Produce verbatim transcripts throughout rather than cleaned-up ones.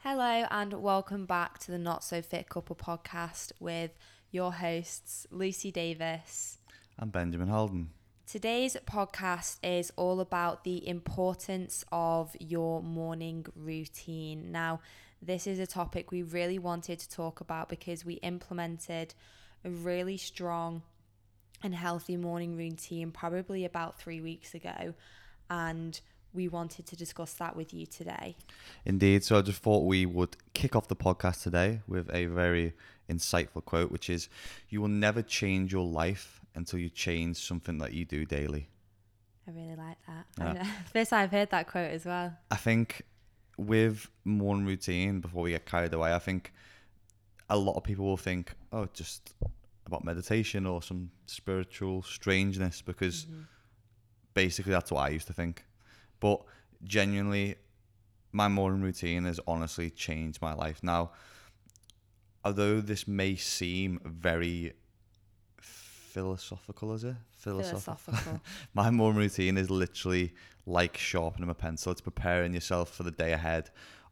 Hello and welcome back to the Not So Fit Couple podcast with your hosts Lucy Davis. I'm Benjamin Holden. Today's podcast is all about the importance of your morning routine. Now, this is a topic we really wanted to talk about because we implemented a really strong and healthy morning routine probably about three weeks ago, and we wanted to discuss that with you today. Indeed. So I just thought we would kick off the podcast today with a very insightful quote, which is, you will never change your life until you change something that you do daily. I really like that. Yeah. First time I've heard that quote as well. I think with morning routine, before we get carried away, I think a lot of people will think, oh, it's just about meditation or some spiritual strangeness, because mm-hmm. basically that's what I used to think. But genuinely, my morning routine has honestly changed my life. Now, although this may seem very philosophical, is it? Philosophical. philosophical. My morning routine is literally like sharpening a pencil. It's preparing yourself for the day ahead,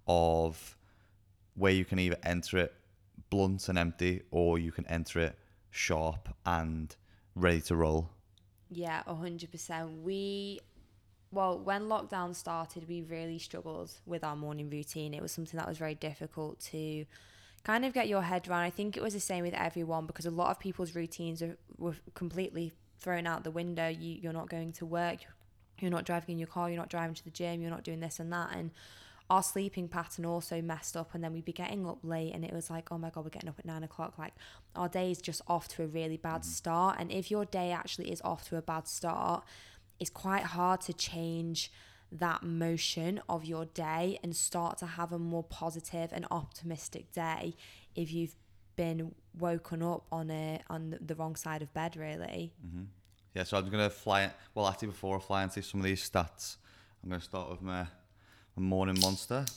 of where you can either enter it blunt and empty, or you can enter it sharp and ready to roll. Yeah, one hundred percent. We... Well, when lockdown started, we really struggled with our morning routine. It was something that was very difficult to kind of get your head around. I think it was the same with everyone, because a lot of people's routines are, were completely thrown out the window. You, you're not going to work, you're not driving in your car, you're not driving to the gym, you're not doing this and that. And our sleeping pattern also messed up, and then we'd be getting up late, and it was like, oh my God, we're getting up at nine o'clock. Like, our day is just off to a really bad Mm-hmm. start. And if your day actually is off to a bad start, it's quite hard to change that motion of your day and start to have a more positive and optimistic day if you've been woken up on a on the wrong side of bed, really. Mm-hmm. Yeah, so I'm going to fly, well, actually before I fly into some of these stats, I'm going to start with my, my morning monster.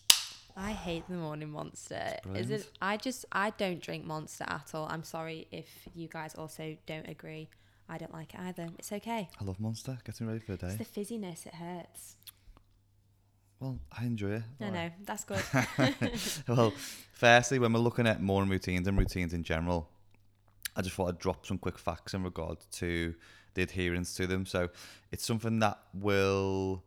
I hate the morning monster. Is it? I just, I don't drink Monster at all. I'm sorry if you guys also don't agree. I don't like it either. It's okay. I love Monster. Getting ready for the day. It's the fizziness. It hurts. Well, I enjoy it. No, no, that's good. Well, firstly, when we're looking at morning routines and routines in general, I just thought I'd drop some quick facts in regard to the adherence to them. So it's something that will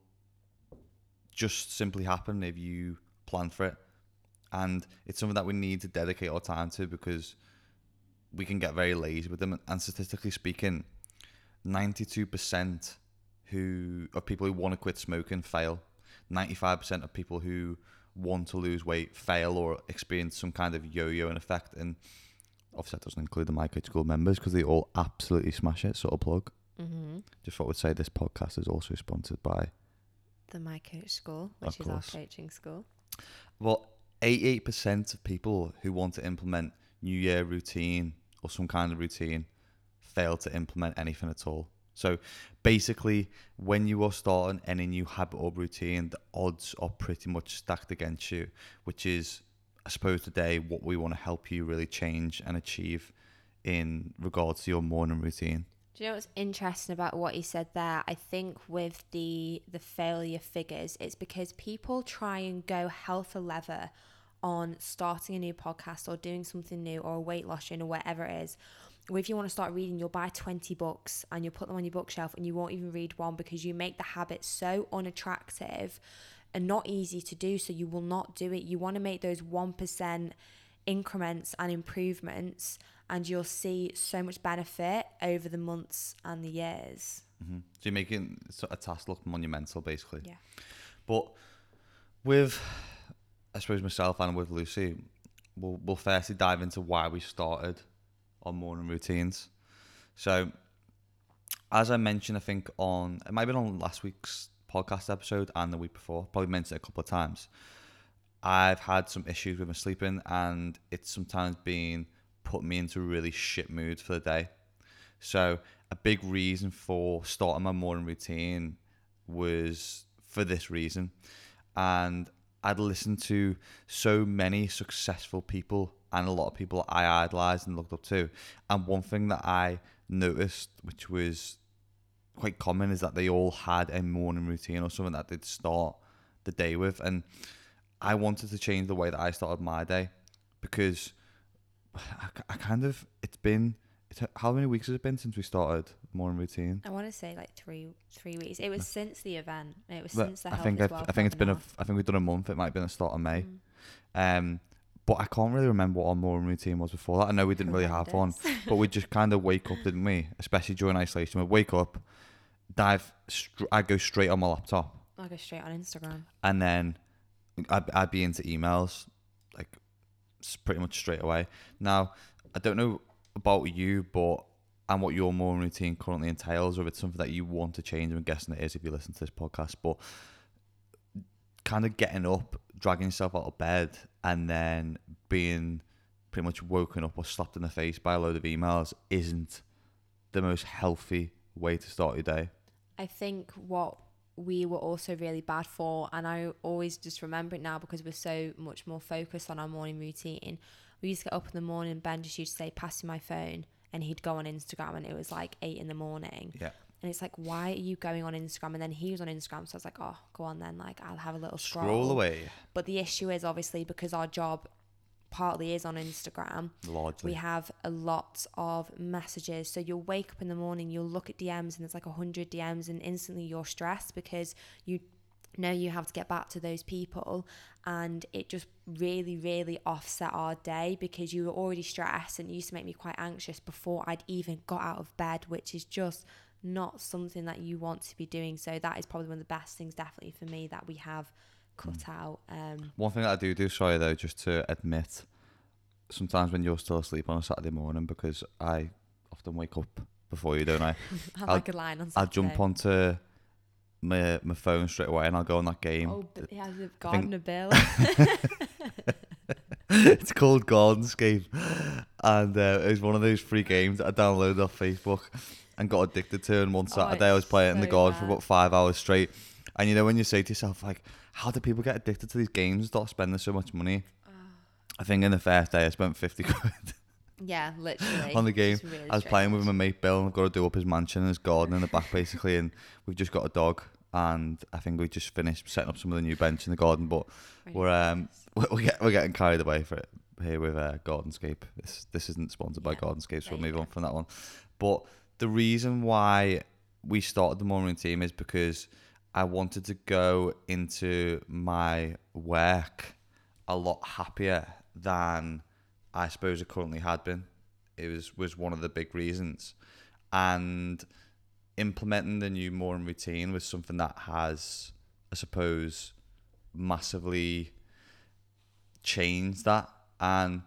just simply happen if you plan for it. And it's something that we need to dedicate our time to, because we can get very lazy with them. And statistically speaking, ninety-two percent who of people who want to quit smoking fail. ninety-five percent of people who want to lose weight fail or experience some kind of yo-yo effect. And obviously that doesn't include the My Coach School members, because they all absolutely smash it. Sort of plug. Mm-hmm. Just thought I would say this podcast is also sponsored by the My Coach School, which is our coaching school. Well, eighty-eight percent of people who want to implement New Year routine or some kind of routine fail to implement anything at all. So basically, when you are starting any new habit or routine, the odds are pretty much stacked against you, which is, I suppose, today what we want to help you really change and achieve in regards to your morning routine. Do you know what's interesting about what you said there? I think with the the failure figures, it's because people try and go hell for leather on starting a new podcast or doing something new or a weight loss journey or whatever it is. Or if you want to start reading, you'll buy twenty books and you'll put them on your bookshelf and you won't even read one, because you make the habit so unattractive and not easy to do, so you will not do it. You want to make those one percent increments and improvements, and you'll see so much benefit over the months and the years. Mm-hmm. So you're making a task look monumental, basically. Yeah. But with, I suppose, myself and with Lucy, we'll, we'll firstly dive into why we started our morning routines. So, as I mentioned, I think on, it might have been on last week's podcast episode and the week before, probably mentioned it a couple of times, I've had some issues with my sleeping, and it's sometimes been put me into a really shit mood for the day. So a big reason for starting my morning routine was for this reason. And I'd listened to so many successful people and a lot of people I idolized and looked up to. And one thing that I noticed, which was quite common, is that they all had a morning routine or something that they'd start the day with. And I wanted to change the way that I started my day, because I, I kind of, it's been, it's, how many weeks has it been since we started morning routine? I want to say like three three weeks. It was since the event. It was But since the I Health think is I've, Wealth I think it's been a, webinar. I think we've done a month. It might have been the start of May. Mm. Um, but I can't really remember what our morning routine was before that. I know we didn't really have one, Horrendous. but we just kind of wake up, didn't we? Especially during isolation, we'd wake up, dive, str- I'd go straight on my laptop, I'll go straight on Instagram. and then I'd, I'd be into emails, like s- pretty much straight away. Now, I don't know about you, but and what your morning routine currently entails, or if it's something that you want to change. I'm guessing it is if you listen to this podcast, but kind of getting up, dragging yourself out of bed, and then being pretty much woken up or slapped in the face by a load of emails isn't the most healthy way to start your day. I think what we were also really bad for, and I always just remember it now because we're so much more focused on our morning routine. We used to get up in the morning and Ben just used to say, pass me my phone, and he'd go on Instagram and it was like eight in the morning. Yeah. And it's like, why are you going on Instagram? And then he was on Instagram, so I was like, oh, go on then, like I'll have a little scroll. Scroll away. But the issue is obviously because our job partly is on Instagram, Largely. we have a lot of messages. So you'll wake up in the morning, you'll look at D Ms and there's like a hundred D Ms, and instantly you're stressed because you know you have to get back to those people, and it just really really offset our day because you were already stressed, and it used to make me quite anxious before I'd even got out of bed, which is just not something that you want to be doing. So that is probably one of the best things definitely for me that we have cut mm. out. Um, One thing that I do do, sorry though, just to admit, sometimes when you're still asleep on a Saturday morning, because I often wake up before you, don't I? I like a line on Saturday. I'll jump onto my my phone straight away and I'll go on that game. Oh, but yeah, the Gardener Bill. It's called Gardenscape, and uh, it was one of those free games that I downloaded off Facebook and got addicted to. And one Saturday oh, I was playing so in the garden bad. for about five hours straight. And you know when you say to yourself, like, how do people get addicted to these games and start spending so much money? Oh. I think in the first day I spent fifty quid. Yeah, literally. On the game. Really I was playing with my mate Bill, and I've got to do up his mansion and his garden in the back basically, and we've just got a dog, and I think we just finished setting up some of the new bench in the garden, but really we're um we're, we're, get, we're getting carried away for it here with uh, Gardenscape. This this isn't sponsored yeah. by Gardenscape, so we'll move on from that one. But the reason why we started the morning team is because I wanted to go into my work a lot happier than I suppose it currently had been. It was, was one of the big reasons. And implementing the new morning routine was something that has, I suppose, massively changed that. And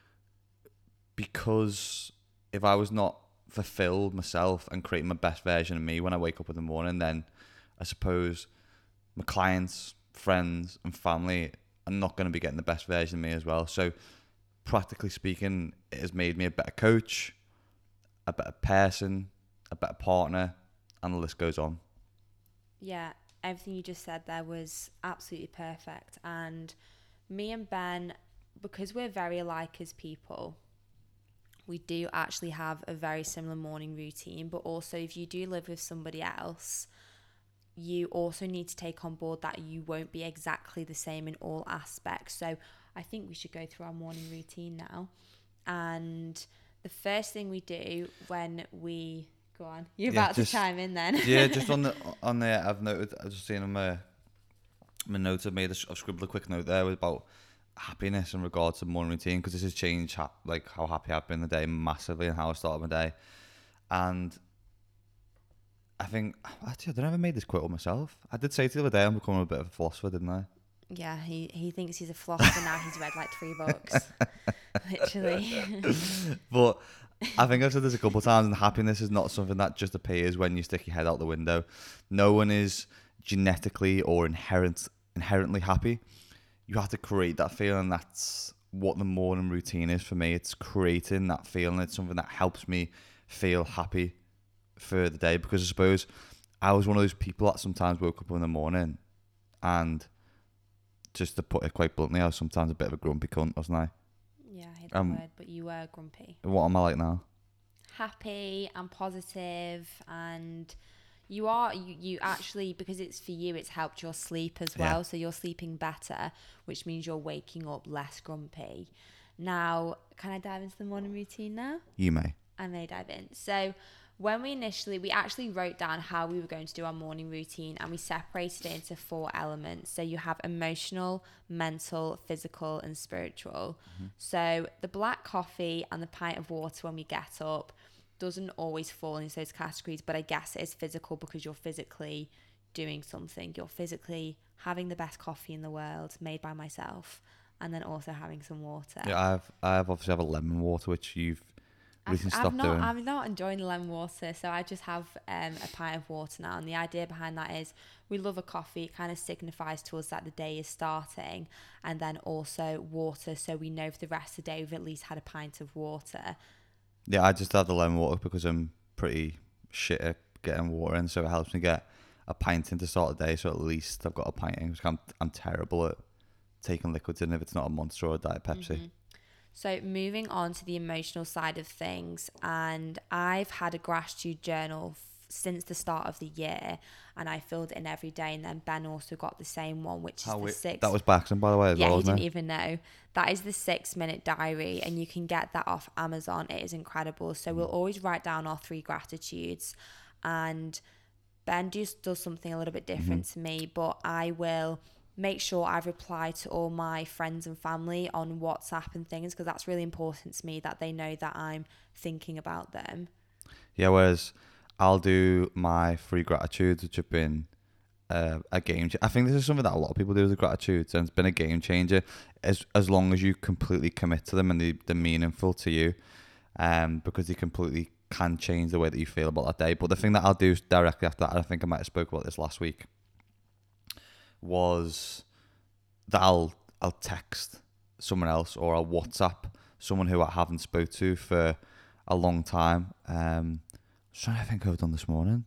because if I was not fulfilled myself and creating my best version of me when I wake up in the morning, then I suppose my clients, friends and family are not going to be getting the best version of me as well. So practically speaking, it has made me a better coach, a better person, a better partner, and the list goes on. Yeah, everything you just said there was absolutely perfect. And me and Ben, because we're very alike as people, we do actually have a very similar morning routine. But also, if you do live with somebody else, you also need to take on board that you won't be exactly the same in all aspects. So I think we should go through our morning routine now. And the first thing we do when we go on, you're yeah, about just, to chime in then. Yeah, just on the on there, I've noted, I've just seen on my my notes. I've made a, I've scribbled a quick note there about happiness in regards to morning routine, because this has changed ha- like how happy I've been the day massively and how I started my day. And I think actually I don't know if I made this quote on myself. I did say to the other day I'm becoming a bit of a philosopher, didn't I? Yeah, he, he thinks he's a philosopher now. He's read like three books, literally. But I think I've said this a couple of times, and happiness is not something that just appears when you stick your head out the window. No one is genetically or inherent inherently happy. You have to create that feeling. That's what the morning routine is for me. It's creating that feeling. It's something that helps me feel happy for the day, because I suppose I was one of those people that sometimes woke up in the morning and, just to put it quite bluntly, I was sometimes a bit of a grumpy cunt, wasn't I? Yeah, I hate that um, word, but you were grumpy. What am I like now? Happy and positive, and You are, you, you actually, because it's for you, it's helped your sleep as well. Yeah. So you're sleeping better, which means you're waking up less grumpy. Now, can I dive into the morning routine now? You may. I may dive in. So when we initially, we actually wrote down how we were going to do our morning routine, and we separated it into four elements. So you have emotional, mental, physical, and spiritual. Mm-hmm. So the black coffee and the pint of water when we get up doesn't always fall into those categories, but I guess it is physical because you're physically doing something. You're physically having the best coffee in the world made by myself, and then also having some water. Yeah, I've I've obviously have a lemon water, which you've recently I've, stopped I've not, doing. I'm not enjoying the lemon water, so I just have um, a pint of water now. And the idea behind that is we love a coffee. It kind of signifies to us that the day is starting, and then also water, so we know for the rest of the day we've at least had a pint of water. Yeah, I just have the lemon water because I'm pretty shit at getting water in, so it helps me get a pint in to start the day. So at least I've got a pint in, because I'm, I'm terrible at taking liquids in if it's not a Monster or a Diet Pepsi. Mm-hmm. So moving on to the emotional side of things, and I've had a gratitude journal f- since the start of the year, and I filled it in every day, and then Ben also got the same one, which is How the we, six. That was Baxton, by the way, as yeah, well, he wasn't didn't it? even know. That is the six minute diary, and you can get that off Amazon. It is incredible. So we'll always write down our three gratitudes, and Ben just does something a little bit different Mm-hmm. to me, but I will make sure I reply to all my friends and family on WhatsApp and things, because that's really important to me that they know that I'm thinking about them. Yeah, whereas I'll do my three gratitudes, which have been uh, a game. Ch- I think this is something that a lot of people do with gratitudes, and it's been a game changer. As as long as you completely commit to them and they, they're meaningful to you, um, because they completely can change the way that you feel about that day. But the thing that I'll do directly after that, and I think I might have spoke about this last week, was that I'll I'll text someone else, or I'll WhatsApp someone who I haven't spoke to for a long time. Um, I was trying to think who I've done this morning.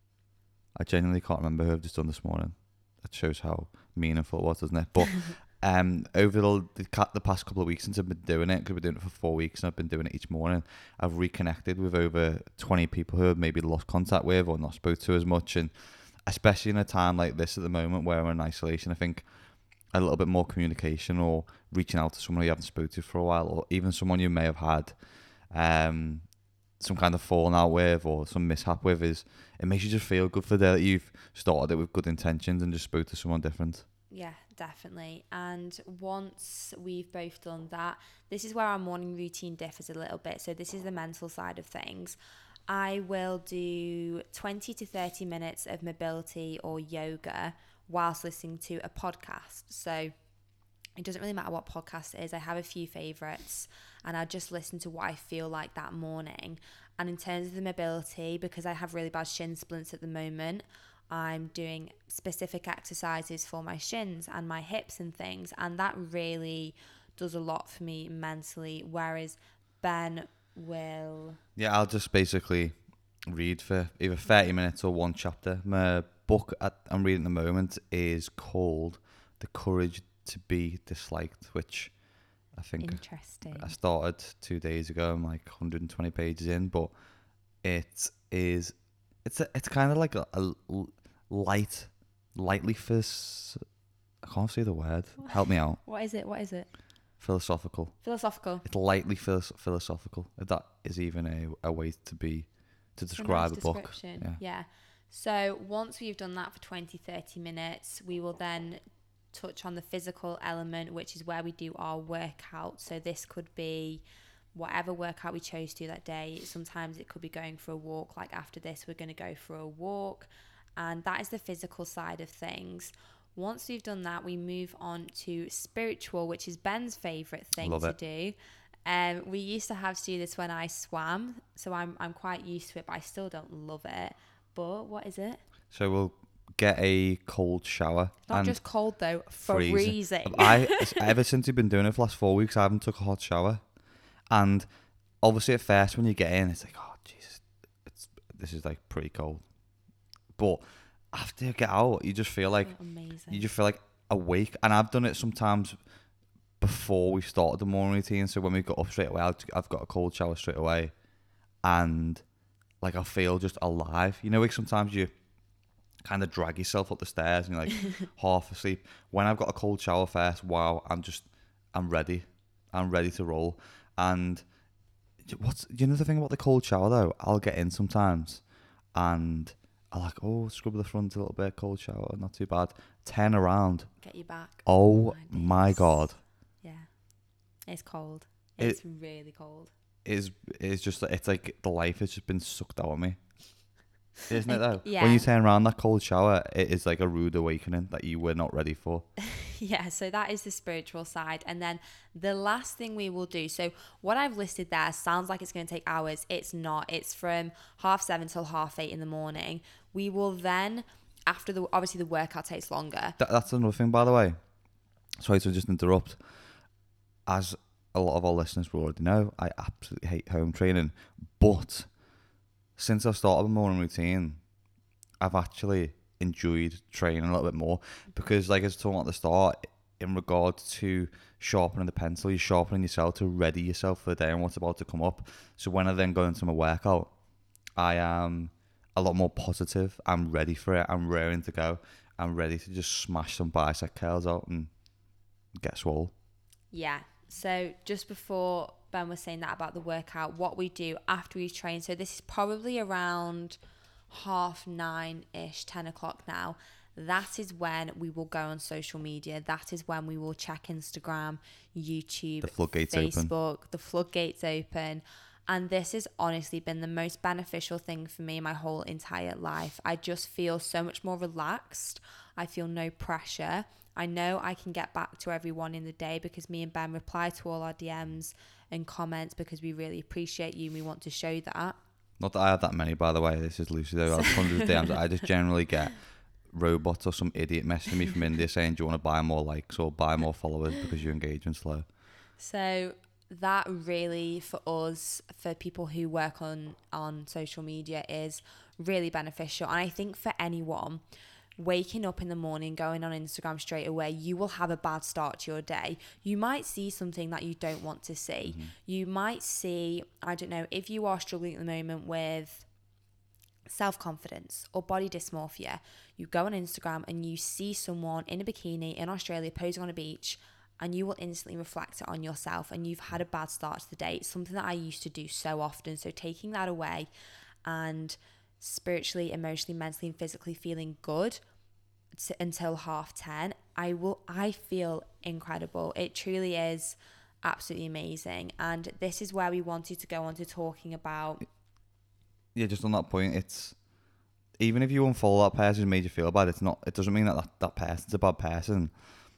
I genuinely can't remember who I've just done this morning. That shows how meaningful it was, doesn't it? But um, over the, the the past couple of weeks since I've been doing it, because I've been doing it for four weeks and I've been doing it each morning, I've reconnected with over twenty people who I've maybe lost contact with or not spoke to as much. And especially in a time like this at the moment where we're in isolation, I think a little bit more communication, or reaching out to someone you haven't spoken to for a while, or even someone you may have had um, some kind of falling out with or some mishap with, is it makes you just feel good for the day that you've started it with good intentions and just spoke to someone different. Yeah, definitely. And once we've both done that, this is where our morning routine differs a little bit. So this is the mental side of things. I will do twenty to thirty minutes of mobility or yoga whilst listening to a podcast. So it doesn't really matter what podcast it is. I have a few favorites, and I just listen to what I feel like that morning. And in terms of the mobility, because I have really bad shin splints at the moment, I'm doing specific exercises for my shins and my hips and things, and that really does a lot for me mentally. Whereas Ben will... Yeah, I'll just basically read for either thirty minutes or one chapter. My book at, I'm reading at the moment is called The Courage to Be Disliked, which I think Interesting. I started two days ago. I'm like one hundred twenty pages in, but it is it's a, it's kind of like a, a light, lightly phys. I can't say the word. Help me out. What is it? What is it? Philosophical. Philosophical. It's lightly phil- philosophical. If that is even a, a way to be to describe a, nice a book. Yeah. yeah. So once we've done that for twenty, thirty minutes, we will then touch on the physical element, which is where we do our workout. So this could be whatever workout we chose to that day. Sometimes it could be going for a walk. Like after this, we're going to go for a walk. And that is the physical side of things. Once we've done that, we move on to spiritual, which is Ben's favourite thing Love to it. do. Um, we used to have to do this when I swam, so I'm I'm quite used to it, but I still don't love it. But what is it? So we'll get a cold shower. Not and just cold though, freezing. freezing. I ever since we've been doing it for the last four weeks, I haven't took a hot shower, and obviously at first when you get in, it's like, oh Jesus, it's this is like pretty cold, but after you get out, you just feel like Oh, amazing. you just feel like awake. And I've done it sometimes before we started the morning routine. So when we got up straight away, I've, I've got a cold shower straight away, and like I feel just alive. You know, like sometimes you kind of drag yourself up the stairs and you're like half asleep. When I've got a cold shower first, wow, I'm just, I'm ready. I'm ready to roll. And what's, you know the thing about the cold shower though? I'll get in sometimes and I like, oh, scrub the front a little bit, cold shower, not too bad. Turn around. Get you back. Oh my, my God. Yeah. It's cold. It's it, really cold. It's, it's just, it's like the life has just been sucked out of me. Isn't it though? Yeah. When you turn around that cold shower, it is like a rude awakening that you were not ready for. Yeah, so that is the spiritual side. And then the last thing we will do, so what I've listed there sounds like it's going to take hours. It's not. It's from half seven till half eight in the morning. We will then, after the, obviously the workout takes longer. That, that's another thing, by the way. Sorry to just interrupt. As a lot of our listeners will already know, I absolutely hate home training. But since I've started a morning routine, I've actually enjoyed training a little bit more because, like I was talking at the start, in regards to sharpening the pencil, you're sharpening yourself to ready yourself for the day and what's about to come up. So when I then go into my workout, I am a lot more positive. I'm ready for it. I'm raring to go. I'm ready to just smash some bicep curls out and get swole. Yeah. So just before Ben was saying that about the workout, what we do after we train, so this is probably around half nine-ish, ten o'clock now. That is when we will go on social media. That is when we will check Instagram, YouTube, the floodgates Facebook, open. the floodgates open. And this has honestly been the most beneficial thing for me my whole entire life. I just feel so much more relaxed. I feel no pressure. I know I can get back to everyone in the day because me and Ben reply to all our D Ms and comments because we really appreciate you and we want to show that. Not that I have that many, by the way. This is Lucy, though. I have hundreds of D Ms. I just generally get robots or some idiot messaging me from India saying, do you want to buy more likes or buy more followers because your engagement's low? So that really, for us, for people who work on, on social media, is really beneficial. And I think for anyone, waking up in the morning, going on Instagram straight away, you will have a bad start to your day. You might see something that you don't want to see. Mm-hmm. You might see, I don't know, if you are struggling at the moment with self-confidence or body dysmorphia, you go on Instagram and you see someone in a bikini in Australia posing on a beach, and you will instantly reflect it on yourself and you've had a bad start to the day. It's something that I used to do so often. So taking that away and spiritually, emotionally, mentally and physically feeling good t- until half ten, I will I feel incredible. It truly is absolutely amazing. And this is where we wanted to go on to talking about, yeah, just on that point, it's even if you unfollow that person who made you feel bad, it's not, it doesn't mean that, that that person's a bad person.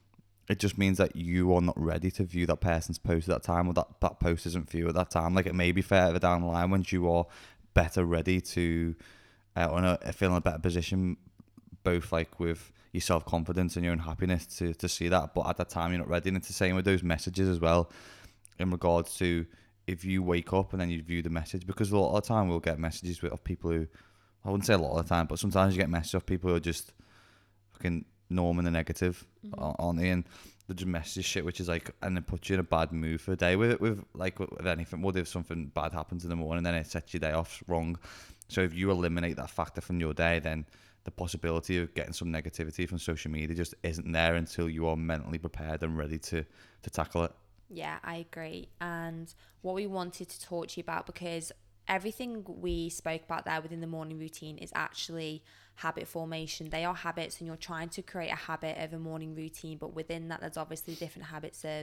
It just means that you are not ready to view that person's post at that time, or that that post isn't for you at that time. Like, it may be further down the line when you are better ready to uh, or in a, feel in a better position, both like with your self-confidence and your own happiness to, to see that. But at that time, you're not ready. And it's the same with those messages as well, in regards to if you wake up and then you view the message, because a lot of the time we'll get messages with, of people who, I wouldn't say a lot of the time, but sometimes you get messages of people who are just fucking norm in the negative, mm-hmm. aren't they? And they just message shit, which is like, and it puts you in a bad mood for the day. With with like with anything, what if something bad happens in the morning, then it sets your day off wrong. So if you eliminate that factor from your day, then the possibility of getting some negativity from social media just isn't there until you are mentally prepared and ready to to tackle it. Yeah, I agree. And what we wanted to talk to you about, because everything we spoke about there within the morning routine is actually habit formation. They are habits, and you're trying to create a habit of a morning routine, but within that there's obviously different habits of,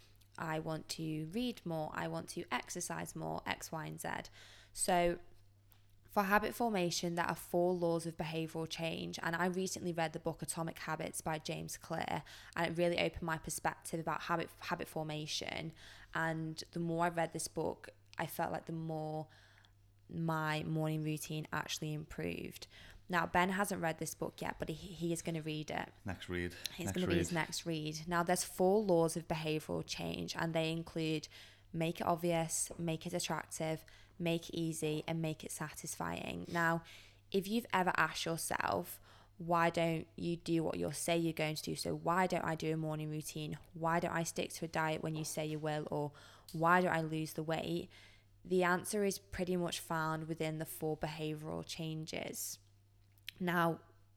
I want to read more, I want to exercise more, X, Y, and Z. So for habit formation, there are four laws of behavioral change, and I recently read the book Atomic Habits by James Clear, and it really opened my perspective about habit habit formation. And the more I read this book, I felt like the more my morning routine actually improved. Now, Ben hasn't read this book yet, but he, he is going to read it. Next read. It's going to be his next read. Now, there's four laws of behavioural change, and they include make it obvious, make it attractive, make it easy, and make it satisfying. Now, if you've ever asked yourself, why don't you do what you say you're going to do? So why don't I do a morning routine? Why don't I stick to a diet when you say you will? Or why don't I lose the weight? The answer is pretty much found within the four behavioural changes. Now,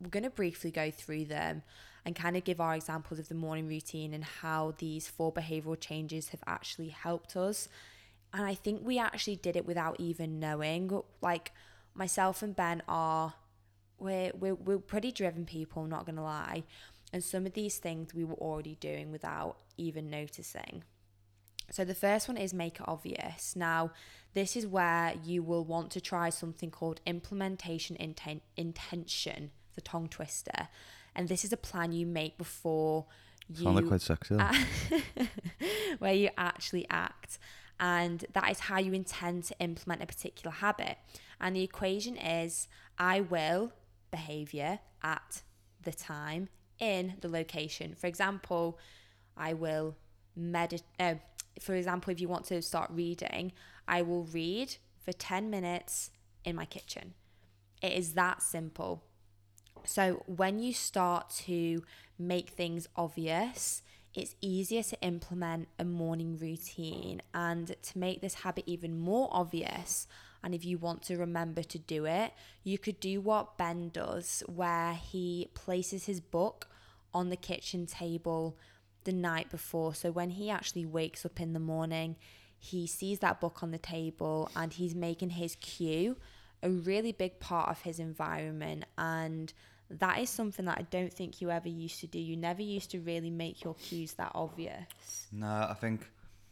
we're going to briefly go through them and kind of give our examples of the morning routine and how these four behavioral changes have actually helped us. And I think we actually did it without even knowing. Like, myself and Ben are, we're, we're, we're pretty driven people, not going to lie. And some of these things we were already doing without even noticing. So the first one is make it obvious. Now, this is where you will want to try something called implementation inten- intention, the tongue twister. And this is a plan you make before you... Sounded quite sexy. where you actually act. And that is how you intend to implement a particular habit. And the equation is, I will behavior at the time in the location. For example, I will meditate. Uh, for example, if you want to start reading, I will read for ten minutes in my kitchen. It is that simple. So when you start to make things obvious, it's easier to implement a morning routine. And to make this habit even more obvious, and if you want to remember to do it, you could do what Ben does, where he places his book on the kitchen table the night before. So when he actually wakes up in the morning, he sees that book on the table and he's making his cue a really big part of his environment. And that is something that I don't think you ever used to do. You never used to really make your cues that obvious. No, I think,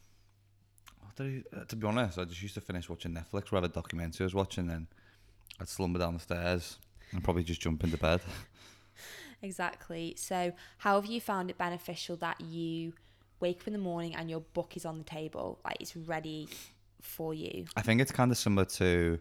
to be honest, I just used to finish watching Netflix, whatever documentary I was watching, then I'd slumber down the stairs and probably just jump into bed. Exactly. So how have you found it beneficial that you wake up in the morning and your book is on the table, like it's ready for you? I think it's kind of similar to,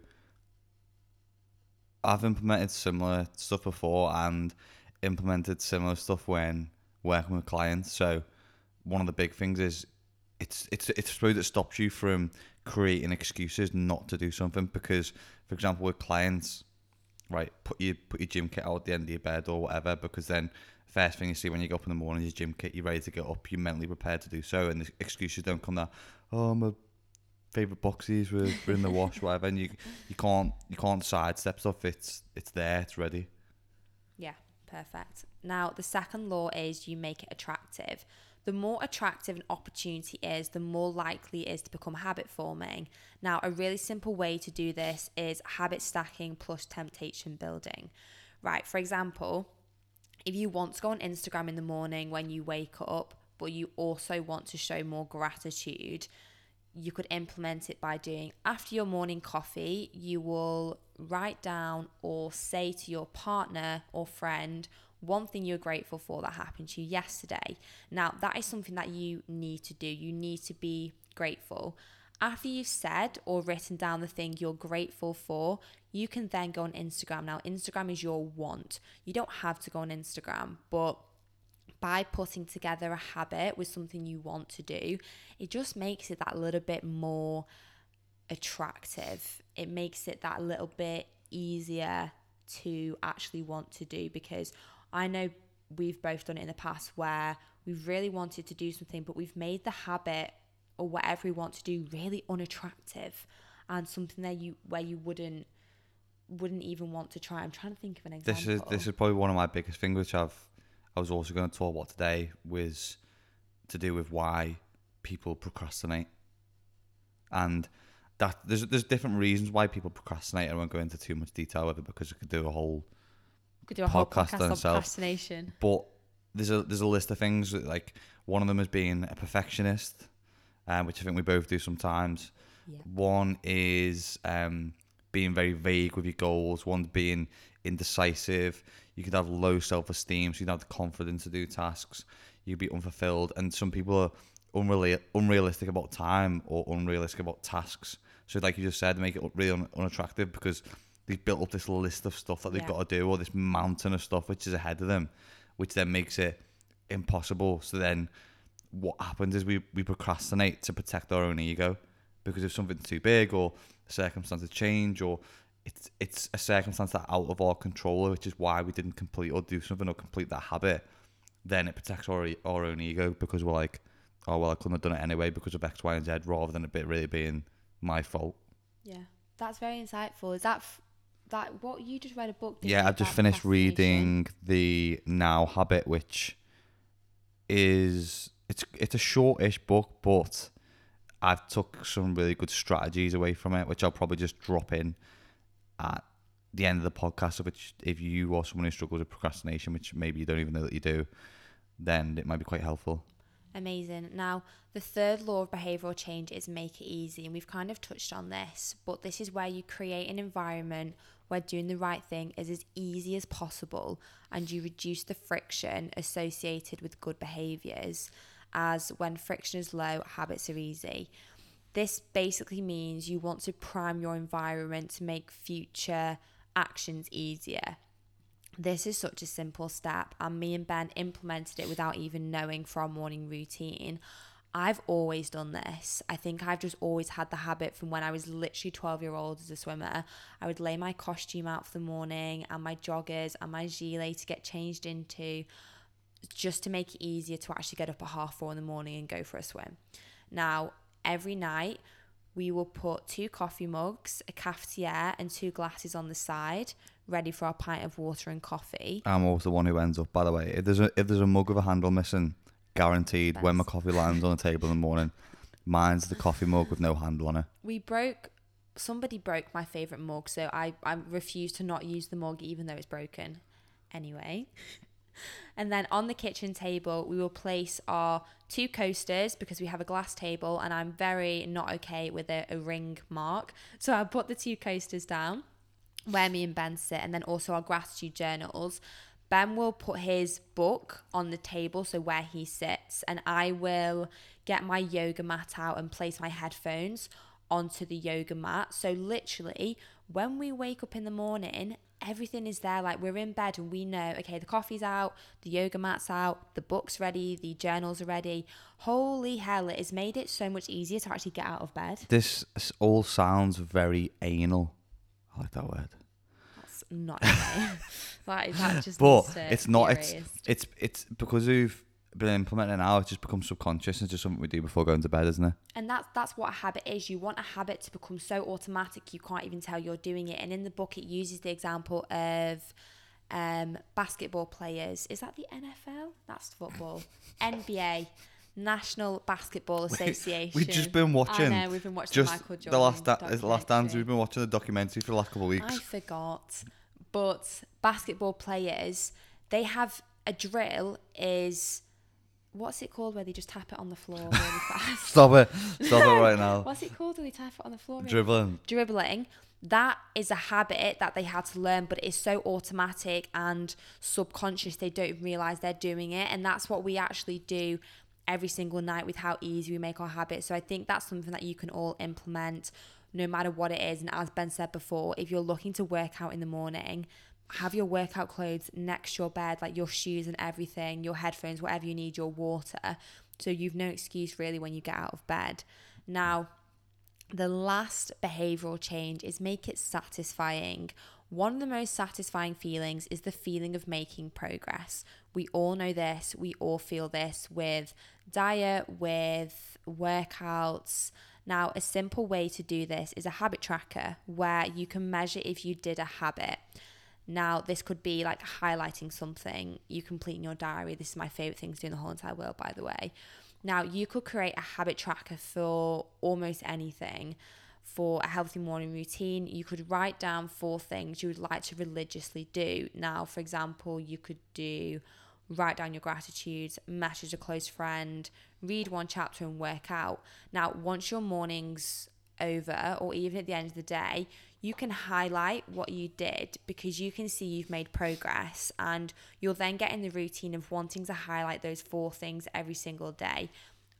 I've implemented similar stuff before and implemented similar stuff when working with clients. So one of the big things is it's it's it's a way that stops you from creating excuses not to do something. Because, for example, with clients, right, put your put your gym kit out at the end of your bed or whatever, because then first thing you see when you get up in the morning is your gym kit, you're ready to get up, you're mentally prepared to do so, and the excuses don't come that, oh, my favourite boxies were, were in the wash, whatever, and you you can't you can't sidestep stuff. It's it's there, it's ready. Yeah, perfect. Now, the second law is you make it attractive. The more attractive an opportunity is, the more likely it is to become habit forming. Now, a really simple way to do this is habit stacking plus temptation building. Right, for example, if you want to go on Instagram in the morning when you wake up, but you also want to show more gratitude, you could implement it by doing, after your morning coffee, you will write down or say to your partner or friend one thing you're grateful for that happened to you yesterday. Now, that is something that you need to do. You need to be grateful. After you've said or written down the thing you're grateful for, you can then go on Instagram. Now, Instagram is your want. You don't have to go on Instagram, but by putting together a habit with something you want to do, it just makes it that little bit more attractive. It makes it that little bit easier to actually want to do, because I know we've both done it in the past where we've really wanted to do something, but we've made the habit or whatever we want to do really unattractive and something that you where you wouldn't wouldn't even want to try. I'm trying to think of an example. This is this is probably one of my biggest things, which I've I was also going to talk about today, was to do with why people procrastinate. And that there's there's different reasons why people procrastinate. I won't go into too much detail with it because I could do a whole could do a whole podcast, podcast on on procrastination. But there's a there's a list of things that, like, one of them is being a perfectionist, um, which I think we both do sometimes. Yeah. One is um, being very vague with your goals. One being indecisive. You could have low self-esteem, so you don't have the confidence to do tasks. You'd be unfulfilled, and some people are unreal unrealistic about time or unrealistic about tasks. So, like you just said, make it really un- unattractive because they've built up this list of stuff that they've Yeah. got to do, or this mountain of stuff which is ahead of them, which then makes it impossible. So then what happens is we, we procrastinate to protect our own ego, because if something's too big or circumstances change, or it's it's a circumstance that's out of our control, which is why we didn't complete or do something or complete that habit, then it protects our, our own ego, because we're like, oh, well, I couldn't have done it anyway because of X, Y, and Z, rather than it really being my fault. Yeah, that's very insightful. Is that f- that what you just read a book. didn't Yeah, you, I've just about finished procrastination? reading The Now Habit, which is it's it's a shortish book, but I've took some really good strategies away from it, which I'll probably just drop in at the end of the podcast. Which, if you or someone who struggles with procrastination, which maybe you don't even know that you do, then it might be quite helpful. Amazing. Now, the third law of behavioural change is make it easy. And we've kind of touched on this, but this is where you create an environment where doing the right thing is as easy as possible and you reduce the friction associated with good behaviours, as when friction is low, habits are easy. This basically means you want to prime your environment to make future actions easier. This is such a simple step, and me and Ben implemented it without even knowing for our morning routine. I've always done this. I think I've just always had the habit from when I was literally twelve year old as a swimmer. I would lay my costume out for the morning and my joggers and my gilet to get changed into, just to make it easier to actually get up at half four in the morning and go for a swim. Now, every night we will put two coffee mugs, a cafetiere and two glasses on the side, ready for our pint of water and coffee. I'm always the one who ends up, by the way. If there's a if there's a mug with a handle missing, guaranteed Best. when my coffee lands on the table in the morning, mine's the coffee mug with no handle on it. We broke, somebody broke my favourite mug, so I, I refuse to not use the mug even though it's broken. Anyway. And then on the kitchen table, we will place our two coasters because we have a glass table and I'm very not okay with a, a ring mark. So I'll put the two coasters down where me and Ben sit, and then also our gratitude journals. Ben will put his book on the table, so where he sits, and I will get my yoga mat out and place my headphones onto the yoga mat. So literally, when we wake up in the morning, everything is there. Like, we're in bed and we know, okay, the coffee's out, the yoga mat's out, the book's ready, the journals are ready. Holy hell, it has made it so much easier to actually get out of bed. This all sounds very anal. I like that word. That's not okay. Like, that just But needs to it's not. be It's erased. it's it's because we've been implementing it now. It's just become subconscious. It's just something we do before going to bed, isn't it? And that's that's what a habit is. You want a habit to become so automatic you can't even tell you're doing it. And in the book, it uses the example of um, basketball players. Is that the N F L? That's football. N B A, National Basketball Association. We've just been watching. I know, we've been watching Just the Michael Jordan the last da- the last dance. documentary. We've been watching the documentary for the last couple of weeks. I forgot. But basketball players, they have a drill is, what's it called where they just tap it on the floor really fast? Stop it! Stop it right now. What's it called when they tap it on the floor? Really Dribbling. dribbling. That is a habit that they had to learn, but it is so automatic and subconscious they don't even realize they're doing it. And that's what we actually do every single night with how easy we make our habits. So I think that's something that you can all implement no matter what it is. And as Ben said before, if you're looking to work out in the morning, have your workout clothes next to your bed, like your shoes and everything, your headphones, whatever you need, your water, so you've no excuse really when you get out of bed. Now, the last behavioural change is make it satisfying. One of the most satisfying feelings is the feeling of making progress. We all know this. We all feel this with diet, with workouts. Now, a simple way to do this is a habit tracker where you can measure if you did a habit. Now, this could be like highlighting something you complete in your diary. This is my favourite thing to do in the whole entire world, by the way. Now, you could create a habit tracker for almost anything. For a healthy morning routine, you could write down four things you would like to religiously do. Now, for example, you could do write down your gratitudes, message a close friend, read one chapter and work out. Now, once your morning's over, or even at the end of the day, you can highlight what you did because you can see you've made progress, and you'll then get in the routine of wanting to highlight those four things every single day.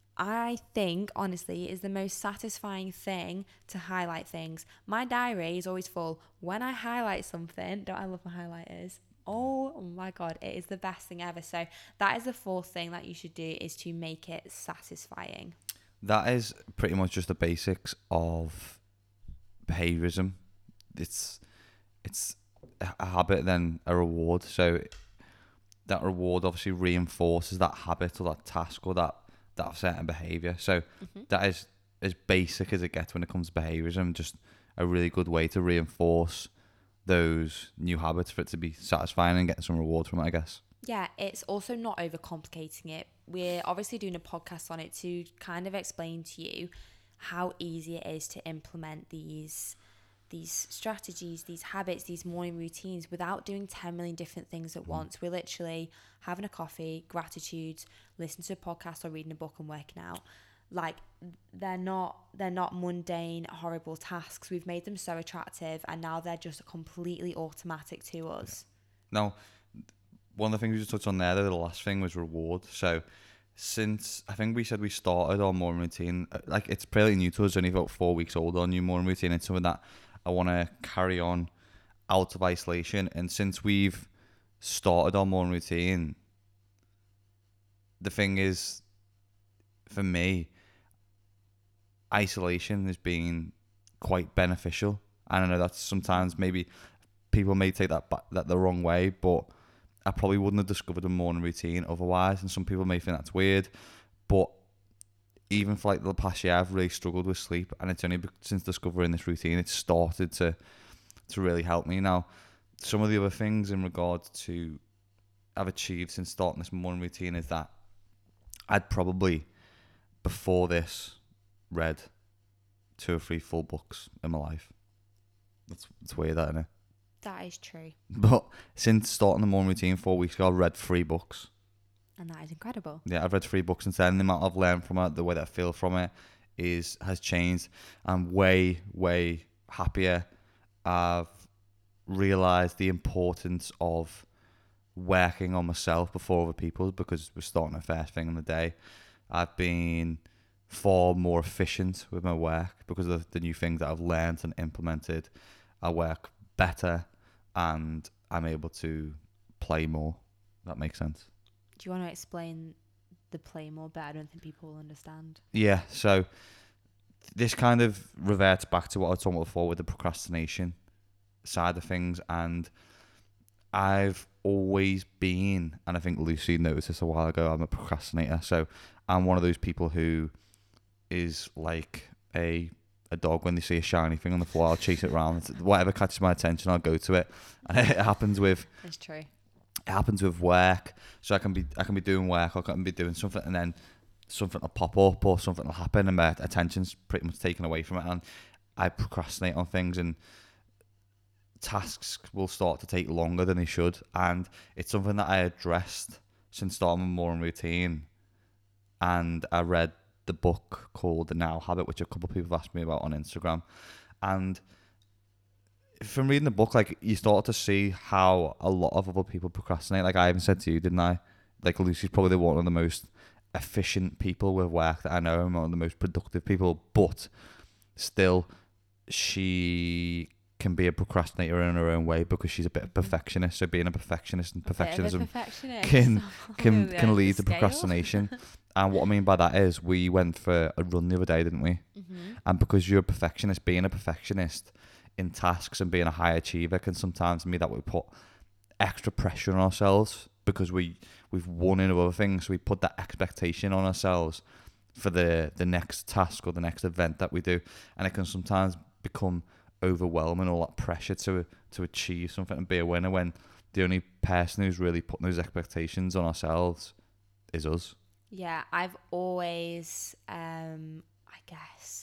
I think, honestly, it is the most satisfying thing to highlight things. My diary is always full. When I highlight something, don't I love my highlighters? Oh my God, it is the best thing ever. So that is the fourth thing that you should do, is to make it satisfying. That is pretty much just the basics of behaviorism. It's it's a habit, then a reward. So that reward obviously reinforces that habit or that task or that, that certain behaviour. So mm-hmm. that is as basic as it gets when it comes to behaviorism. Just a really good way to reinforce those new habits for it to be satisfying and getting some reward from it, I guess. Yeah, it's also not overcomplicating it. We're obviously doing a podcast on it to kind of explain to you how easy it is to implement these these strategies, these habits, these morning routines without doing ten million different things at once. We're literally having a coffee, gratitude, listening to a podcast or reading a book and working out. Like they're not they're not mundane, horrible tasks. We've made them so attractive and now they're just completely automatic to us. Now, one of the things we just touched on there, the last thing was reward. So since I think we said we started our morning routine, like it's pretty new to us, only about four weeks old, our new morning routine. It's something that I want to carry on out of isolation. And since we've started our morning routine, the thing is, for me, isolation has been quite beneficial. And I know that sometimes maybe people may take that that the wrong way, but I probably wouldn't have discovered a morning routine otherwise. And some people may think that's weird, but even for like the past year, I've really struggled with sleep, and it's only since discovering this routine it's started to to really help me. Now, some of the other things in regard to I've achieved since starting this morning routine is that I'd probably before this read two or three full books in my life. That's that's weird, that, isn't it? That is true. But since starting the morning routine four weeks ago, I've read three books. And that is incredible. Yeah, I've read three books since then. The amount I've learned from it, the way that I feel from it, is has changed. I'm way, way happier. I've realised the importance of working on myself before other people because we're starting the first thing in the day. I've been far more efficient with my work because of the new things that I've learned and implemented. I work better and I'm able to play more. That makes sense. Do you want to explain the play more bit? I don't think people will understand. Yeah, so this kind of reverts back to what I was talking about before with the procrastination side of things. And I've always been, and I think Lucy noticed this a while ago, I'm a procrastinator. So I'm one of those people who is like a a dog when they see a shiny thing on the floor. I'll chase it around. Whatever catches my attention, I'll go to it. And it happens with... That's true. It happens with work, so I can be I can be doing work, or I can be doing something, and then something will pop up or something will happen, and my attention's pretty much taken away from it, and I procrastinate on things, and tasks will start to take longer than they should, and it's something that I addressed since starting my morning routine, and I read the book called The Now Habit, which a couple of people have asked me about on Instagram, and from reading the book, like, you start to see how a lot of other people procrastinate. Like I even said to you, didn't I? Like, Lucy's probably one of the most efficient people with work that I know, and one of the most productive people, but still, she can be a procrastinator in her own way because she's a bit of a perfectionist. So being a perfectionist and perfectionism perfectionist. can can Oh, can lead to scale. procrastination. And what I mean by that is, we went for a run the other day, didn't we? Mm-hmm. And because you're a perfectionist, being a perfectionist in tasks and being a high achiever can sometimes mean that we put extra pressure on ourselves because we we've won in other things, so we put that expectation on ourselves for the the next task or the next event that we do, and it can sometimes become overwhelming, all that pressure to to achieve something and be a winner, when the only person who's really putting those expectations on ourselves is us. Yeah, I've always um I guess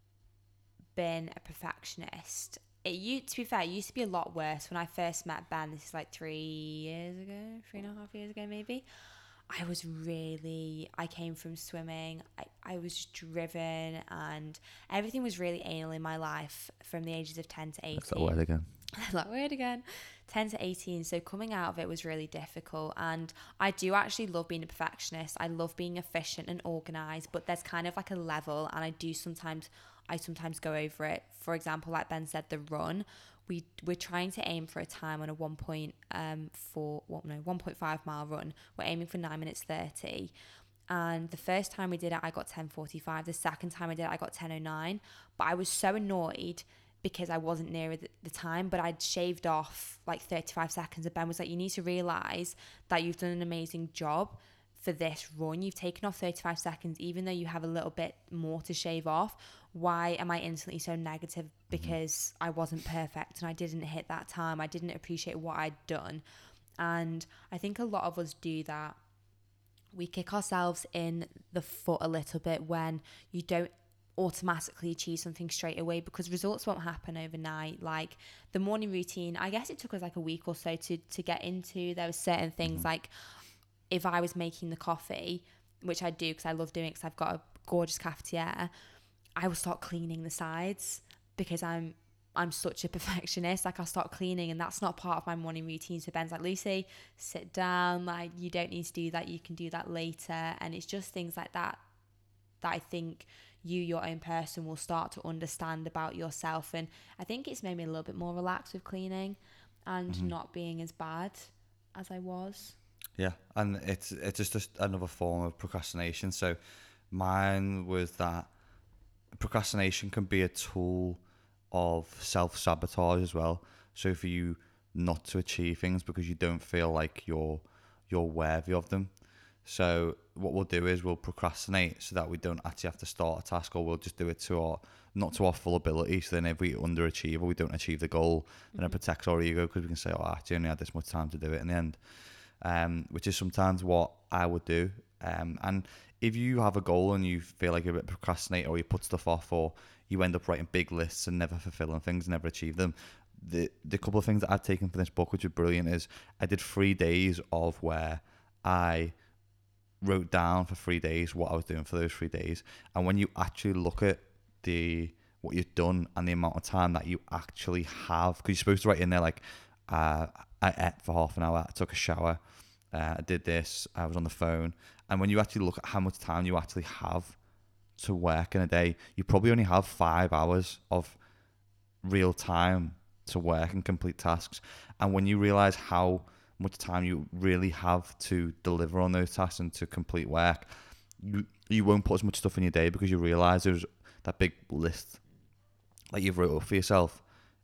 been a perfectionist. It used, to be fair, it used to be a lot worse when I first met Ben. This is like three years ago, three and a half years ago maybe. I was really, I came from swimming. I, I was driven, and everything was really anal in my life from the ages of ten to eighteen. That's that word again. that word again. ten to eighteen. So coming out of it was really difficult. And I do actually love being a perfectionist. I love being efficient and organized, but there's kind of like a level, and I do sometimes, I sometimes go over it. For example, like Ben said, the run. We we're trying to aim for a time on a one point um four what no one point five mile run. We're aiming for nine minutes thirty, and the first time we did it, I got ten forty five. The second time I did it, I got ten oh nine. But I was so annoyed because I wasn't near the, the time, but I'd shaved off like thirty five seconds. And Ben was like, "You need to realize that you've done an amazing job for this run. You've taken off thirty-five seconds, even though you have a little bit more to shave off. Why am I instantly so negative because mm-hmm. I wasn't perfect and I didn't hit that time? I didn't appreciate what I'd done. And I think a lot of us do that. We kick ourselves in the foot a little bit when you don't automatically achieve something straight away, because results won't happen overnight. Like the morning routine, I guess it took us like a week or so to to get into. There were certain things mm-hmm. like if I was making the coffee, which I do because I love doing it because I've got a gorgeous cafetiere, I would start cleaning the sides because I'm I'm such a perfectionist. Like I'll start cleaning, and that's not part of my morning routine. So Ben's like, Lucy, sit down, like you don't need to do that, you can do that later. And it's just things like that that I think you, your own person, will start to understand about yourself. And I think it's made me a little bit more relaxed with cleaning and mm-hmm. not being as bad as I was. Yeah, and it's it's just a, another form of procrastination. So mine was that procrastination can be a tool of self-sabotage as well. So for you not to achieve things because you don't feel like you're you're worthy of them. So what we'll do is we'll procrastinate so that we don't actually have to start a task, or we'll just do it to our not to our full ability. So then if we underachieve or we don't achieve the goal, mm-hmm. then it protects our ego because we can say, oh, I actually only had this much time to do it in the end. Um, which is sometimes what I would do. Um, and if you have a goal and you feel like you're a bit procrastinate, or you put stuff off, or you end up writing big lists and never fulfilling things, never achieve them, the the couple of things that I've taken from this book, which are brilliant, is I did three days of where I wrote down for three days what I was doing for those three days. And when you actually look at the what you've done and the amount of time that you actually have, because you're supposed to write in there like, uh, I ate for half an hour, I took a shower, uh, I did this, I was on the phone. And when you actually look at how much time you actually have to work in a day, you probably only have five hours of real time to work and complete tasks. And when you realize how much time you really have to deliver on those tasks and to complete work, you, you won't put as much stuff in your day because you realize there's that big list that you've wrote up for yourself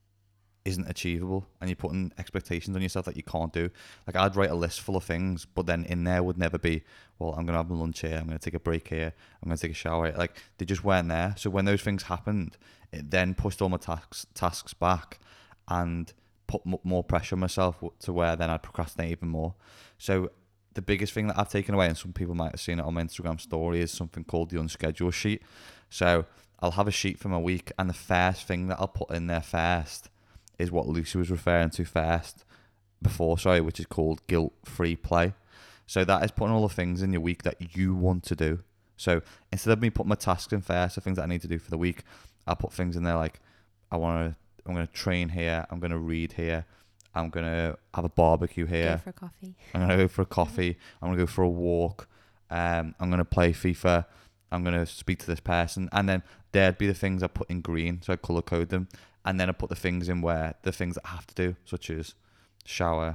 isn't achievable, and you're putting expectations on yourself that you can't do. Like I'd write a list full of things, but then in there would never be, well, I'm going to have my lunch here, I'm going to take a break here, I'm going to take a shower. Like they just weren't there. So when those things happened, it then pushed all my tasks tasks back and put m- more pressure on myself to where then I'd procrastinate even more. So the biggest thing that I've taken away, and some people might have seen it on my Instagram story, is something called the unscheduled sheet. So I'll have a sheet for my week, and the first thing that I'll put in there first is what Lucy was referring to first before, sorry, which is called guilt-free play. So that is putting all the things in your week that you want to do. So instead of me putting my tasks in first, the things that I need to do for the week, I'll put things in there like, I want to, I'm going to train here, I'm going to read here, I'm going to have a barbecue here. Go for a coffee. I'm going to go for a coffee. I'm going to go for a walk. Um, I'm going to play FIFA. I'm going to speak to this person. And then there'd be the things I put in green, so I colour code them. And then I put the things in where the things that I have to do, such as shower,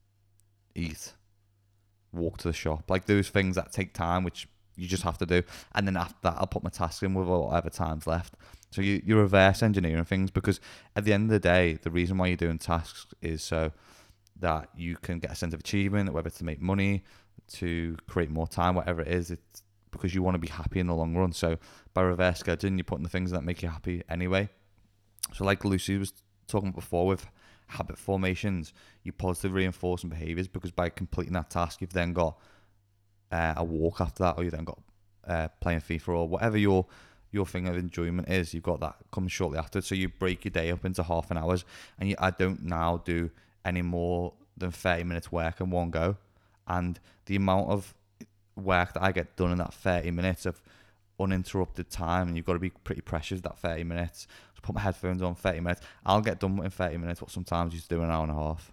eat, walk to the shop. Like those things that take time, which you just have to do. And then after that, I'll put my tasks in with whatever time's left. So you, you're reverse engineering things, because at the end of the day, the reason why you're doing tasks is so that you can get a sense of achievement, whether it's to make money, to create more time, whatever it is. It's because you want to be happy in the long run. So by reverse scheduling, you're putting the things that make you happy anyway. So like Lucy was talking about before with habit formations, you positively reinforcing behaviours, because by completing that task, you've then got uh, a walk after that, or you then got uh, playing FIFA, or whatever your your thing of enjoyment is, you've got that comes shortly after. So you break your day up into half an hours, and you, I don't now do any more than thirty minutes work in one go. And the amount of work that I get done in that thirty minutes of uninterrupted time, and you've got to be pretty precious that thirty minutes. So put my headphones on, thirty minutes. I'll get done in thirty minutes what sometimes you used to do an hour and a half.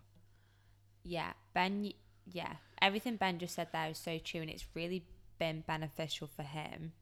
Yeah, Ben, yeah. Everything Ben just said there is so true, and it's really been beneficial for him.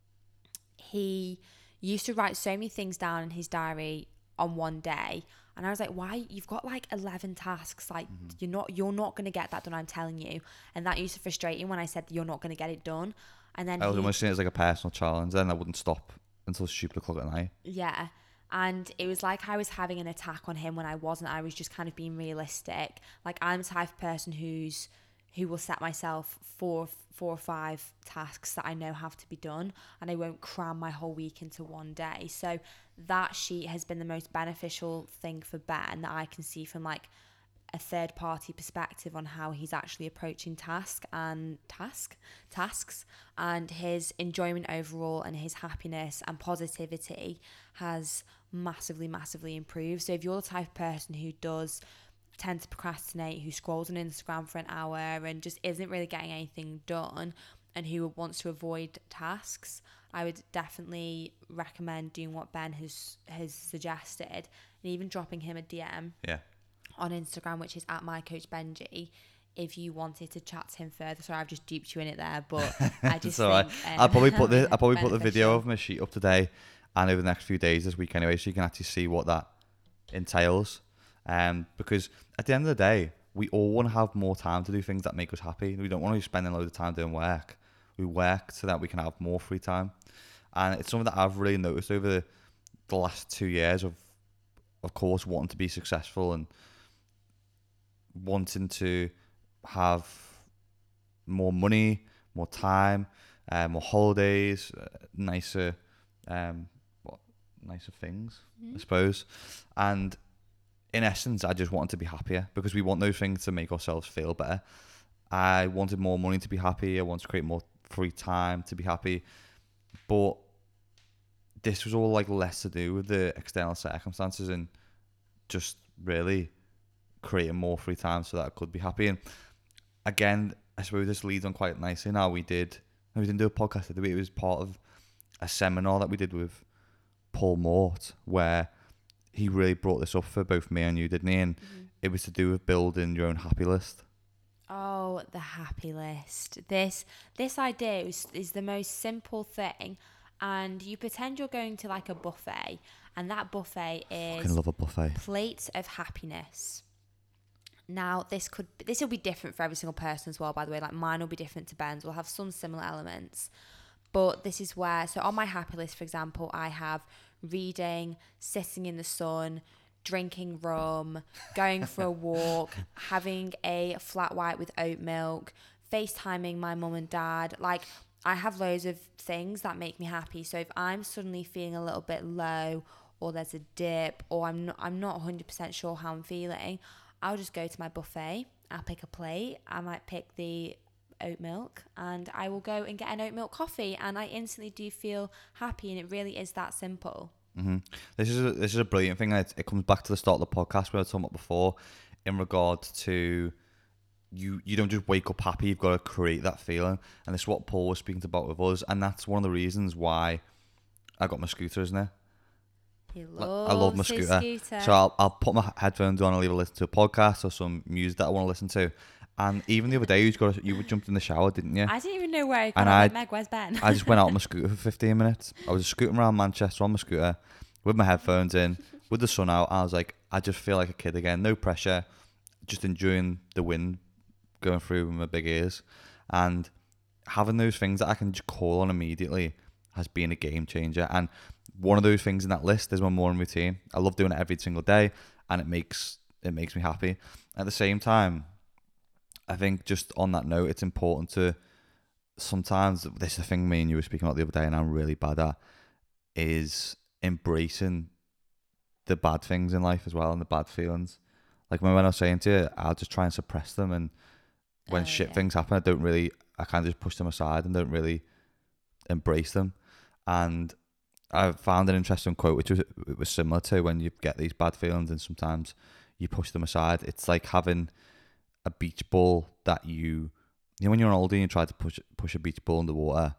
He used to write so many things down in his diary on one day, and I was like, why? You've got like eleven tasks, like mm-hmm. you're not you're not going to get that done, I'm telling you. And that used to frustrate him when I said you're not going to get it done. And then I was he, almost seeing it as like a personal challenge, then I wouldn't stop until stupid o'clock at night. Yeah. And it was like I was having an attack on him when I wasn't. I was just kind of being realistic. Like I'm the type of person who's who will set myself four, four or five tasks that I know have to be done, and I won't cram my whole week into one day. So that sheet has been the most beneficial thing for Ben that I can see from like a third party perspective on how he's actually approaching task and task tasks, and his enjoyment overall and his happiness and positivity has massively, massively improved. So if you're the type of person who does tend to procrastinate, who scrolls on Instagram for an hour and just isn't really getting anything done, and who wants to avoid tasks, I would definitely recommend doing what Ben has has suggested, and even dropping him a D M Yeah. on Instagram, which is at my coach Benji, if you wanted to chat to him further. Sorry, I've just duped you in it there, but I just so think I, um, I'll probably put the I'll probably put the video beneficial. of my sheet up today and over the next few days this week anyway, so you can actually see what that entails. Um, because at the end of the day, we all want to have more time to do things that make us happy. We don't want to be spending a load of time doing work. We work so that we can have more free time, and it's something that I've really noticed over the, the last two years of, of course, wanting to be successful and wanting to have more money, more time, uh, more holidays, uh, nicer, um, what nicer things, mm-hmm. I suppose. And in essence, I just wanted to be happier because we want those things to make ourselves feel better. I wanted more money to be happy. I wanted to create more free time to be happy. But this was all like less to do with the external circumstances and just really creating more free time so that I could be happy. And again, I suppose this leads on quite nicely. Now we did, we didn't do a podcast, did we? It was part of a seminar that we did with Paul Mort, where he really brought this up for both me and you, didn't he? And mm-hmm. it was to do with building your own happy list. Oh, the happy list. This this idea is, is the most simple thing. And you pretend you're going to like a buffet, and that buffet is I fucking love a buffet. Plates of happiness. Now, this could this will be different for every single person as well, by the way. Like mine will be different to Ben's. We'll have some similar elements. But this is where, so on my happy list, for example, I have reading, sitting in the sun, drinking rum, going for a walk, having a flat white with oat milk, FaceTiming my mum and dad. Like, I have loads of things that make me happy. So if I'm suddenly feeling a little bit low, or there's a dip, or I'm not, I'm not one hundred percent sure how I'm feeling, I'll just go to my buffet. I'll pick a plate. I might pick the oat milk, and I will go and get an oat milk coffee, and I instantly do feel happy. And it really is that simple. Mm-hmm. This is a, this is a brilliant thing. It, it comes back to the start of the podcast we were talking about before, in regards to you. You don't just wake up happy. You've got to create that feeling, and this is what Paul was speaking about with us, and that's one of the reasons why I got my scooter, isn't it? He loves I love my his scooter. scooter. So I'll I'll put my headphones on. I'll either listen to a podcast or some music that I want to listen to. And even the other day, you got you jumped in the shower, didn't you? I didn't even know where I got. And I I, went, Meg, where's Ben? I just went out on my scooter for fifteen minutes. I was scooting around Manchester on my scooter with my headphones in, with the sun out. I was like, I just feel like a kid again. No pressure, just enjoying the wind going through my big ears, and having those things that I can just call on immediately has been a game changer. And one of those things in that list is my morning routine. I love doing it every single day, and it makes it makes me happy. At the same time, I think just on that note, it's important to sometimes, this is the thing me and you were speaking about the other day, and I'm really bad at, is embracing the bad things in life as well, and the bad feelings. Like when I was saying to you, I'll just try and suppress them, and when oh, shit yeah. things happen, I don't really, I kind of just push them aside and don't really embrace them. And I found an interesting quote, which was it was similar to when you get these bad feelings and sometimes you push them aside. It's like having a beach ball that you, you know, when you're older and you try to push push a beach ball in the water,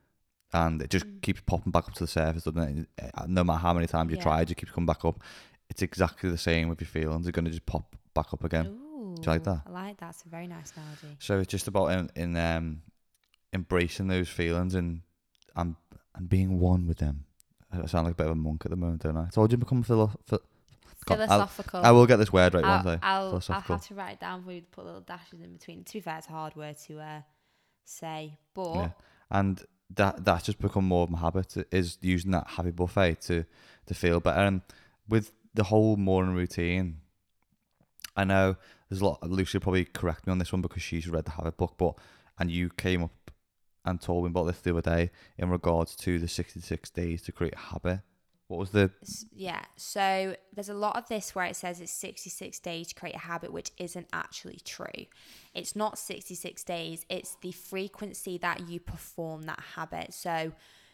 and it just mm. keeps popping back up to the surface, doesn't it? No matter how many times you yeah. try, it just keeps coming back up. It's exactly the same with your feelings. They're going to just pop back up again. Ooh, do you like that? I like that. It's a very nice analogy. So it's just about in, in um, embracing those feelings and, and and being one with them. I sound like a bit of a monk at the moment, don't I? I told you to become philo- ph- philosophical. I'll, I will get this word right I'll, one day. I'll, I'll have to write it down for you to put little dashes in between. To be fair, it's a hard word to uh, say, but yeah. And that that's just become more of my habit, is using that happy buffet to to feel better. And with the whole morning routine, I know there's a lot. Lucy will probably correct me on this one because she's read the Habit book, but and you came up and told me about this the other day in regards to the sixty-six days to create a habit. What was the... Yeah, so there's a lot of this where it says it's sixty-six days to create a habit, which isn't actually true. It's not sixty-six days, it's the frequency that you perform that habit. So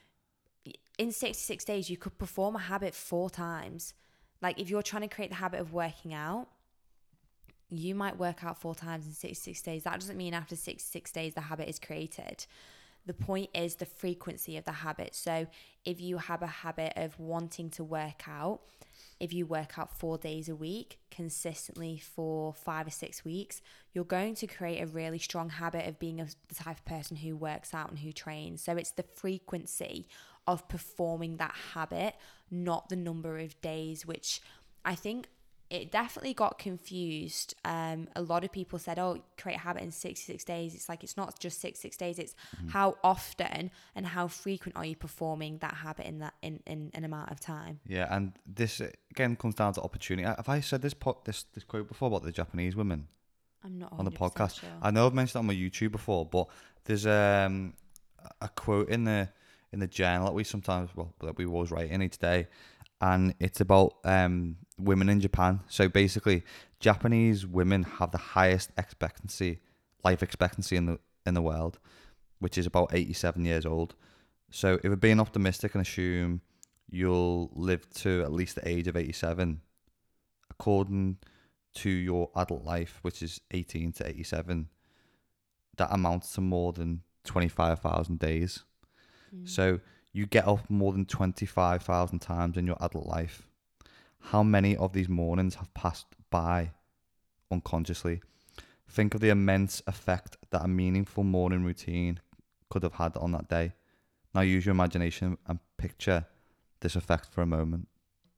in sixty-six days, you could perform a habit four times. Like if you're trying to create the habit of working out, you might work out four times in sixty-six days. That doesn't mean after sixty-six days the habit is created. The point is the frequency of the habit. So if you have a habit of wanting to work out, if you work out four days a week consistently for five or six weeks, you're going to create a really strong habit of being a, the type of person who works out and who trains. So it's the frequency of performing that habit, not the number of days, which I think it definitely got confused. Um, a lot of people said, oh, create a habit in sixty-six days. It's like, it's not just sixty-six days. It's mm-hmm. how often and how frequent are you performing that habit in that in, in an amount of time. Yeah, and this, again, comes down to opportunity. Have I said this po- this, this quote before about the Japanese women? I'm not on the podcast. Sure. I know I've mentioned it on my YouTube before, but there's um, a quote in the in the journal that we sometimes, well, that we always write in each day, and it's about um, women in Japan. So basically, Japanese women have the highest expectancy, life expectancy in the in the world, which is about eighty-seven years old. So if we're being optimistic and assume you'll live to at least the age of eighty-seven, according to your adult life, which is eighteen to eighty-seven, that amounts to more than twenty-five thousand days. Mm. So you get up more than twenty-five thousand times in your adult life. How many of these mornings have passed by unconsciously? Think of the immense effect that a meaningful morning routine could have had on that day. Now use your imagination and picture this effect for a moment.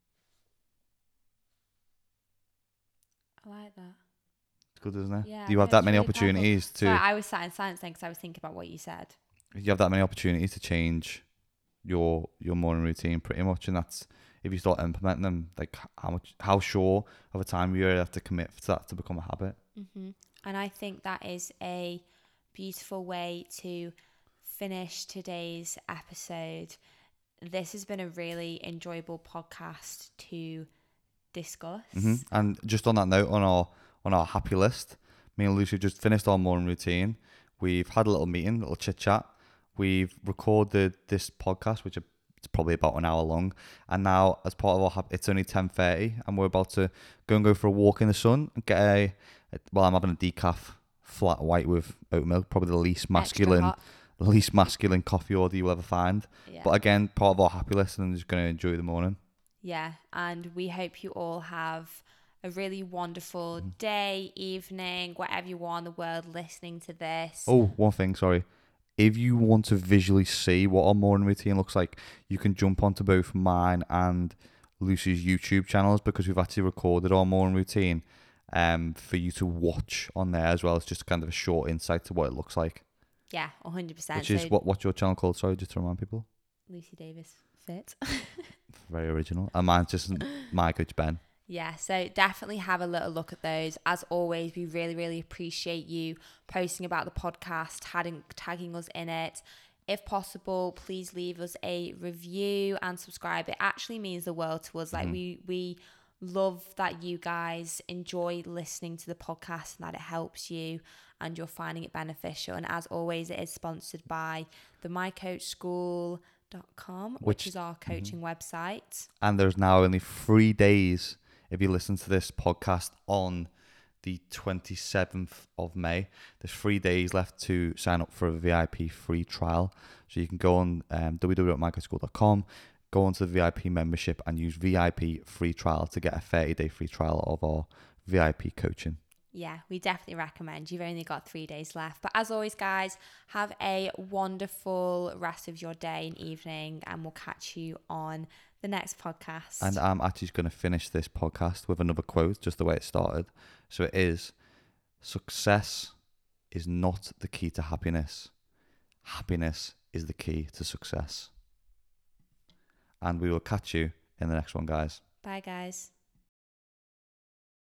I like that. It's good, isn't it? Yeah, Do you have that many really opportunities powerful. to... Sorry, I was sat in silence then because I was thinking about what you said. You have that many opportunities to change your your morning routine pretty much, and that's if you start implementing them, like how much how sure of a time you have to commit to that to become a habit. Mm-hmm. And I think that is a beautiful way to finish today's episode. This has been a really enjoyable podcast to discuss. Mm-hmm. And just on that note, on our on our happy list, me and Lucy just finished our morning routine. We've had a little meeting, a little chit chat. We've recorded this podcast, which it's probably about an hour long. And now, as part of our, it's only ten thirty, and we're about to go and go for a walk in the sun and get a. Well, I'm having a decaf flat white with oat milk, probably the least masculine, the least masculine coffee order you'll ever find. Yeah. But again, part of our happy list, and I'm just going to enjoy the morning. Yeah, and we hope you all have a really wonderful mm. day, evening, whatever you are in the world listening to this. Oh, one thing, sorry. If you want to visually see what our morning routine looks like, you can jump onto both mine and Lucy's YouTube channels, because we've actually recorded our morning routine um, for you to watch on there as well. It's just kind of a short insight to what it looks like. Yeah, one hundred percent. Which is, so what, what's your channel called? Sorry, just to remind people. Lucy Davis Fit. Very original. And mine's just My Coach Ben. Yeah, so definitely have a little look at those. As always, we really, really appreciate you posting about the podcast, tagging, tagging us in it. If possible, please leave us a review and subscribe. It actually means the world to us. Like mm-hmm. we we love that you guys enjoy listening to the podcast and that it helps you and you're finding it beneficial. And as always, it is sponsored by the my coach school dot com, which, which is our coaching mm-hmm. website. And there's now only three days if you listen to this podcast on the twenty-seventh of May. There's three days left to sign up for a V I P free trial. So you can go on um, w w w dot my coach school dot com, go onto the V I P membership and use V I P free trial to get a thirty-day free trial of our V I P coaching. Yeah, we definitely recommend. You've only got three days left. But as always, guys, have a wonderful rest of your day and evening, and we'll catch you on the next podcast. And I'm actually going to finish this podcast with another quote, just the way it started. So it is, success is not the key to happiness. Happiness is the key to success. And we will catch you in the next one, guys. Bye, guys.